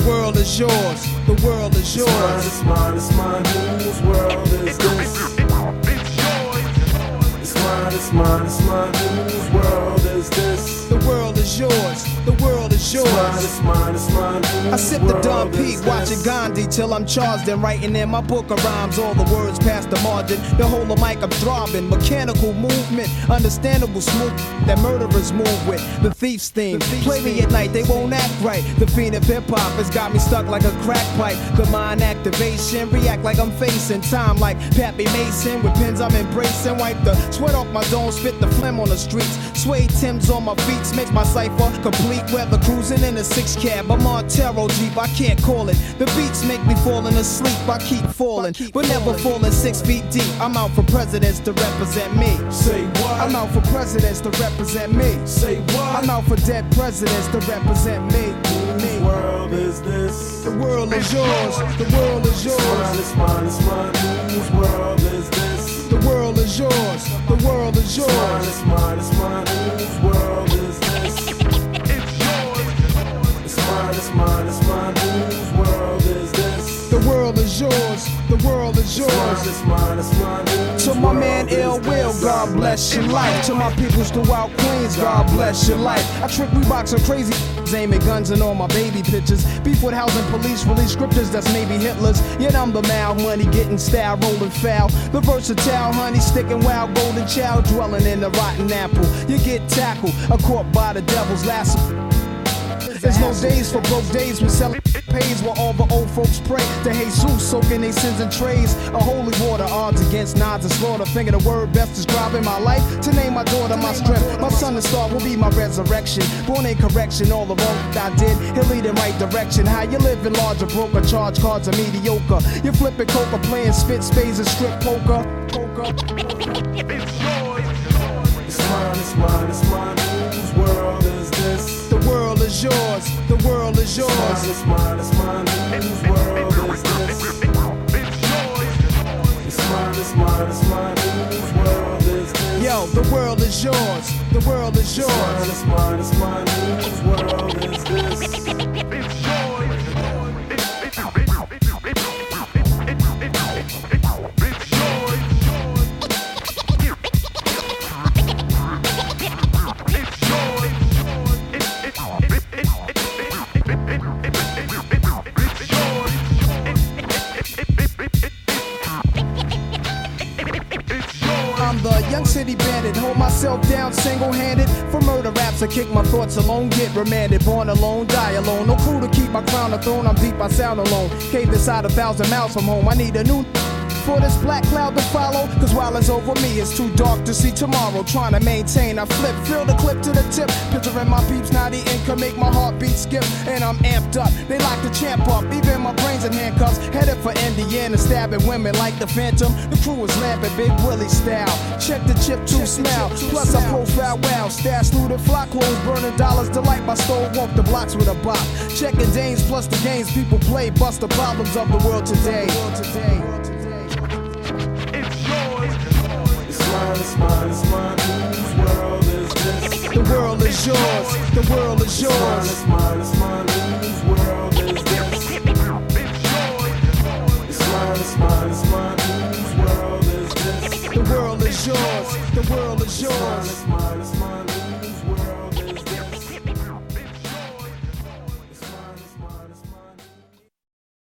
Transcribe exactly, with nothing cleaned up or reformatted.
world is yours. The world is yours. It's mine, it's mine, it's mine. Whose world is this? It's mine, it's mine, it's mine. Whose world is this? The world is yours. The world is yours. It's mine, it's mine, it's mine. I sip the Don Pete, watching Gandhi till I'm charged and writing in my book of rhymes. All the words past the margin. The whole of mic I'm throbbing. Mechanical movement, understandable smooth that murderers move with. The thief's theme. The thief's Play me at night, they won't act right. The fiend of hip hop has got me stuck like a crack pipe. The mind activation, react like I'm facing time like Pappy Mason. With pins I'm embracing, wipe the sweat off my dome, spit the phlegm on the streets. Suede Timbs on my feet makes my cipher complete. Weather cruising in a six cab, I'm on Montero Jeep, I can't call it. The beats make me falling asleep, I keep falling, but never falling six feet deep. I'm out for presidents to represent me. Say what? I'm out for presidents to represent me. Say what? I'm out for dead presidents to represent me. Whose world is this? The world is yours. The world is yours. It's mine, it's mine, it's mine. Whose world is this? The world is yours. The world is yours. It's mine, it's mine, it's mine. Whose world is this? It's mine, it's mine, it's mine. Whose world is this? The world is yours. The world is yours. It's mine, it's mine, it's mine. To my man Ill Will, God bless your life. To my peoples throughout Queens, God bless your life. I trick Reeboks and crazy aiming guns and all my baby pictures. Beef with housing police, release scriptures that's maybe Hitler's. Yet I'm the mal, money getting style, rolling foul. The versatile honey sticking wild, golden child dwelling in the rotten apple. You get tackled, a caught by the devil's lasso. There's no days for broke days when selling pays while all the old folks pray to Jesus, soaking their sins in trays. A holy water, odds against nods and slaughter. Finger the word best describing my life. To name my daughter my strength. My son, the star, will be my resurrection. Born in correction, all the wrong I did, he'll lead in right direction. How you living larger, broker, charge cards are mediocre. You flipping coca, playing spit spades and strip poker. Poker. It's mine, it's mine, it's mine. Whose world is this? The world is yours. The world is yours. It's mine, it's mine, it's mine. Whose world is this? It's mine, it's mine, it's mine. Whose world is this? Yo, the world is yours. The world is yours. It's mine, it's mine, it's mine. Whose world is this? I'm the young city bandit, hold myself down single-handed. For murder raps, I kick my thoughts alone, get remanded. Born alone, die alone, no crew to keep my crown a throne. I'm deep, I sound alone. Cave inside a thousand miles from home. I need a new for this black cloud to follow, cause while it's over me, it's too dark to see tomorrow. Trying to maintain, I flip, fill the clip to the tip. Picturing my peeps, now the ink can make my heartbeat skip. And I'm amped up, they lock the champ up. Even my brains in handcuffs, headed for Indiana, stabbing women like the Phantom. The crew is lamping, Big Willie style. Check the chip to smell, plus I profile wow. Stash through the flock, clothes burning dollars. Delight my stove, walk the blocks with a bop. Checking dames plus the games people play. Bust the problems of the world today. It's mine, it's mine, whose world is this? The world is yours, the world is yours. It's mine, it's mine, whose world is this? It's mine, it's mine, it's mine, whose world is this? The world is yours, the world is yours. It's mine, it's mine.